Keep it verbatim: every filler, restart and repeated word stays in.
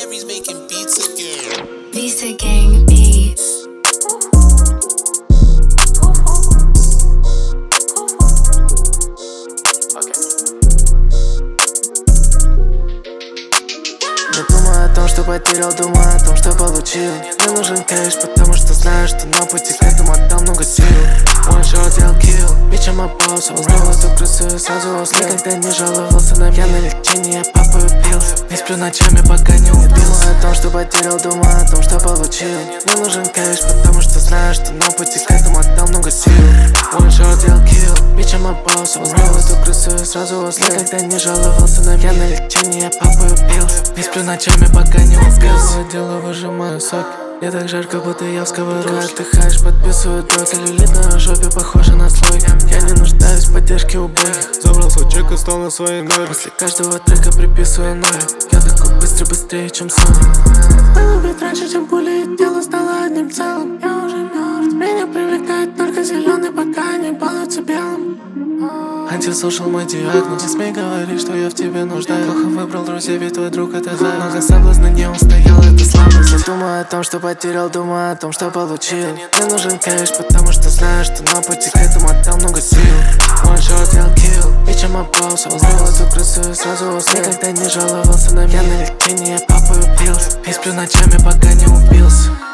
Mary's making beats again. Visa Gang Beats. Не думаю о том, что потерял, думаю о том, что получил. Мне нужен кэш, потому что знаю, что на пути к этому отдал много сил. One shot, сделал kill, bitch, I'm a boss. Узнал эту крысу и сразу уснул. Никогда не жаловался на меня, на лечение, я папаю пилс. Не сплю ночами, пока не убил. Думаю о том, что потерял, думаю о том, что получил. Мне нужен кэш, потому что знаю, что на пути к этому отдал много сил. One shot, сделал kill, bitch, I'm a boss. Узнал эту крысу и сразу уснул. Никогда не жаловался на меня, на лечение, я папаю пилс. Не сплю ночами, пока не убился. Дело выжимаю сок. Мне так жарко, будто я в сковородке. Отдыхаешь, подписываю дрот. Целлюлит на жопе, похоже на слой. Я не нуждаюсь в поддержке убогих. Забрал свой чек и стал на своей ноге. После каждого трека приписываю ноги. Я такой быстрый, быстрее, чем Соник. Было бить раньше, чем пули, и тело стало одним целым. Я уже мертв. Меня привлекает только зеленый, пока они балуются белым. Антисошал мой диагноз. Не смей говорить, что я в тебе нуждаюсь. Плохо выбрал друзей, ведь твой друг это за. Много соблазна не устоял, это слабость. Я думаю о том, что потерял, думаю о том, что получил. Мне нужен кэш, потому что знаю, что на пути к этому отдал много сил. One shot, сделал kill, bitch, I'm a boss. Узнал эту крысу и сразу уснул. Никогда не жаловался на меня, на лечение, я папаю пилс. Не сплю ночами, пока не убился.